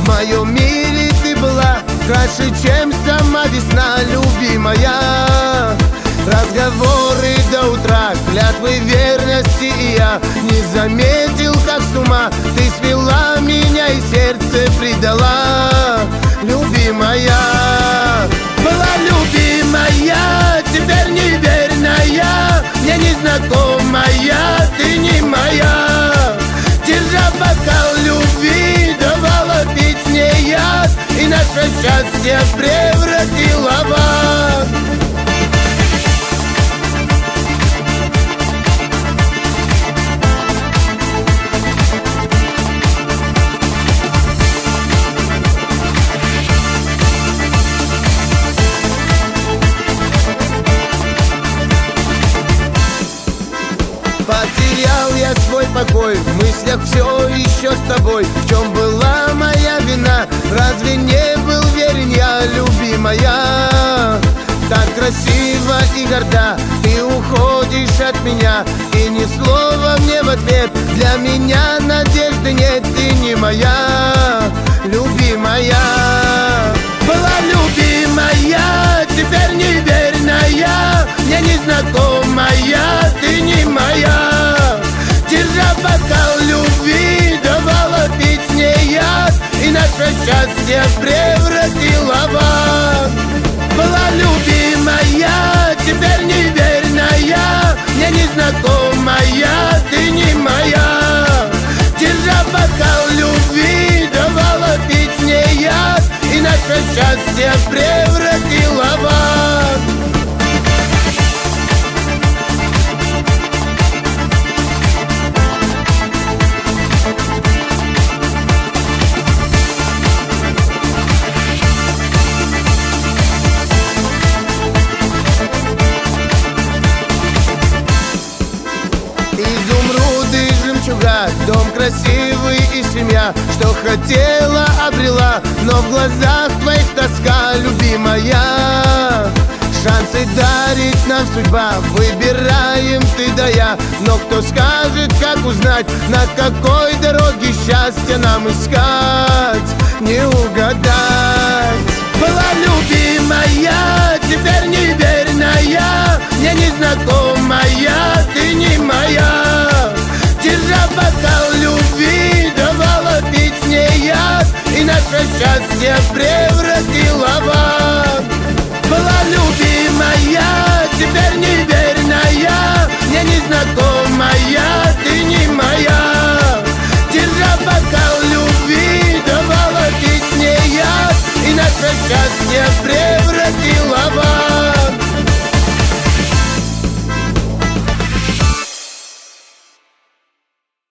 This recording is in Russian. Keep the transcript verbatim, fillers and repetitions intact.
В моем мире ты была краше, чем сама весна, любимая. Разговоры до утра, клятвы верности, и я не заметил, как с ума ты свела меня и сердце предала, любимая. Была любимая, теперь неверная, мне незнакомая, ты не моя. Держа бокал любви, давала пить мне яд, и наше счастье превратила в ад. Потерял я свой покой, в мыслях все еще с тобой. В чем была моя вина? Разве не был верен я, любимая? Так красиво и горда ты уходишь от меня, и ни слова мне в ответ. Для меня надежды нет, ты не моя, любимая. Была любимая, теперь неверная, мне незнакомая, ты не моя. Держа бокал любви, давала пить мне яд, и наше счастье превратила в ад. Была любимая, теперь неверная, мне незнакомая, ты не моя. Держа бокал любви, давала пить мне яд, и наше счастье превратила в ад. Изумруды, жемчуга, дом красивый и семья. Что хотела, обрела, но в глазах твоих тоска, любимая. Шансы дарит нам судьба, выбираем ты да я. Но кто скажет, как узнать, на какой дороге счастье нам искать, не угадать. Была любимая, теперь неверная, мне незнакомая, ты не моя. Держа бокал любви, давала пить мне яд, и наше счастье превратила